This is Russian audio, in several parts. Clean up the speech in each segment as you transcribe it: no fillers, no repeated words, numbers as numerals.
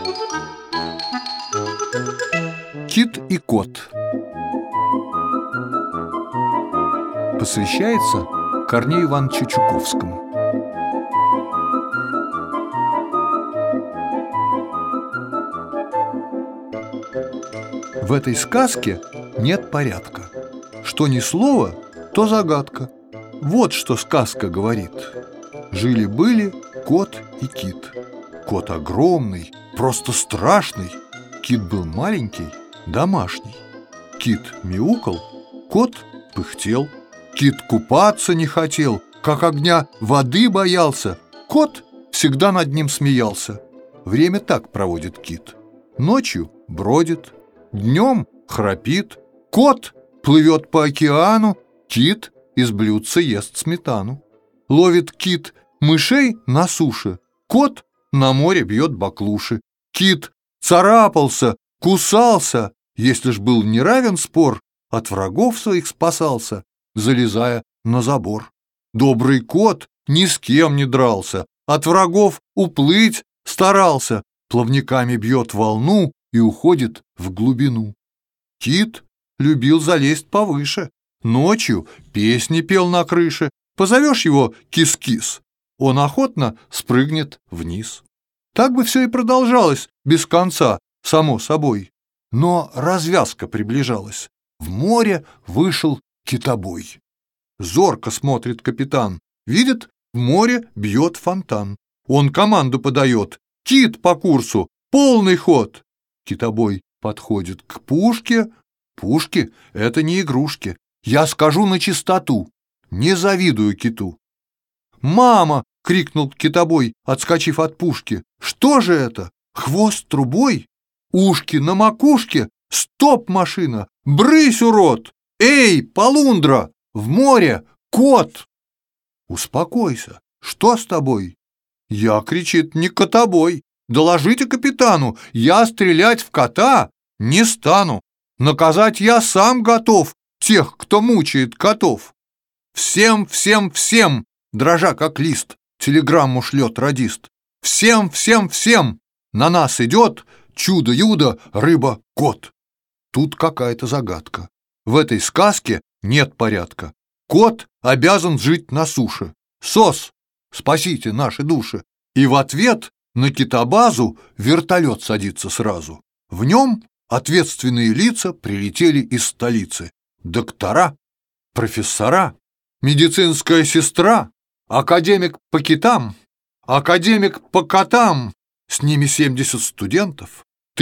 Кит и кот. Посвящается Корнею Ивановичу Чуковскому. В этой сказке нет порядка. Что ни слово, то загадка. Вот что сказка говорит. Жили-были кот и кит. Кот огромный, просто страшный. Кит был маленький, домашний. Кит мяукал, кот пыхтел. Кит купаться не хотел, как огня воды боялся. Кот всегда над ним смеялся. Время так проводит кит. Ночью бродит, днем храпит. Кот плывет по океану, кит из блюдца ест сметану. Ловит кит мышей на суше, кот на море бьет баклуши. Кит царапался, кусался, если ж был неравен спор, от врагов своих спасался, залезая на забор. Добрый кот ни с кем не дрался, от врагов уплыть старался, плавниками бьет волну и уходит в глубину. Кит любил залезть повыше, ночью песни пел на крыше. Позовешь его кис-кис, он охотно спрыгнет вниз. Так бы все и продолжалось без конца, само собой. Но развязка приближалась. В море вышел китобой. Зорко смотрит капитан. Видит, в море бьет фонтан. Он команду подает: кит по курсу, полный ход. Китобой подходит к пушке. Пушки — это не игрушки. Я скажу начистоту, не завидую киту. «Мама!» — крикнул китобой, отскочив от пушки. «Что же это? Хвост трубой? Ушки на макушке? Стоп, машина! Брысь, урод! Эй, полундра! В море кот!» «Успокойся! Что с тобой?» «Я, — кричит, — не котобой! Доложите капитану! Я стрелять в кота не стану! Наказать я сам готов тех, кто мучает котов! Всем, всем, всем!» Дрожа как лист, телеграмму шлет радист. «Всем, всем, всем! На нас идет чудо-юдо рыба-кот!» Тут какая-то загадка. В этой сказке нет порядка. Кот обязан жить на суше. СОС, спасите наши души! И в ответ на китобазу вертолет садится сразу. В нем ответственные лица прилетели из столицы. Доктора, профессора, медицинская сестра, академик по китам, академик по котам, с ними 70 студентов,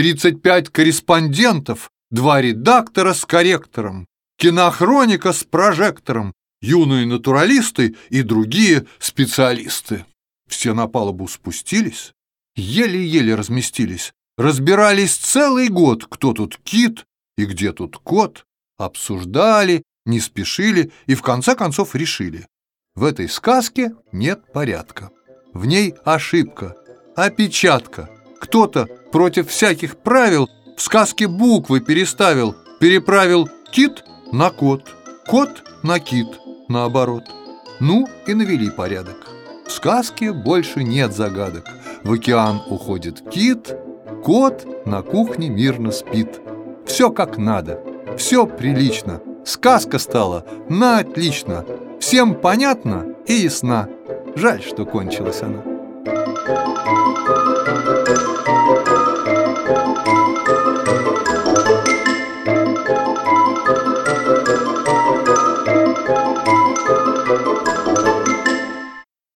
35 корреспондентов, 2 редактора с корректором, кинохроника с прожектором, юные натуралисты и другие специалисты. Все на палубу спустились, еле-еле разместились, разбирались целый год, кто тут кит и где тут кот, обсуждали, не спешили и в конце концов решили: в этой сказке нет порядка. В ней ошибка, опечатка. Кто-то против всяких правил в сказке буквы переставил, переправил кит на кот, кот на кит, наоборот. Ну и навели порядок. В сказке больше нет загадок. В океан уходит кит, кот на кухне мирно спит. Все как надо, все прилично. Сказка стала на отлично. Всем понятна и ясна. Жаль, что кончилась она.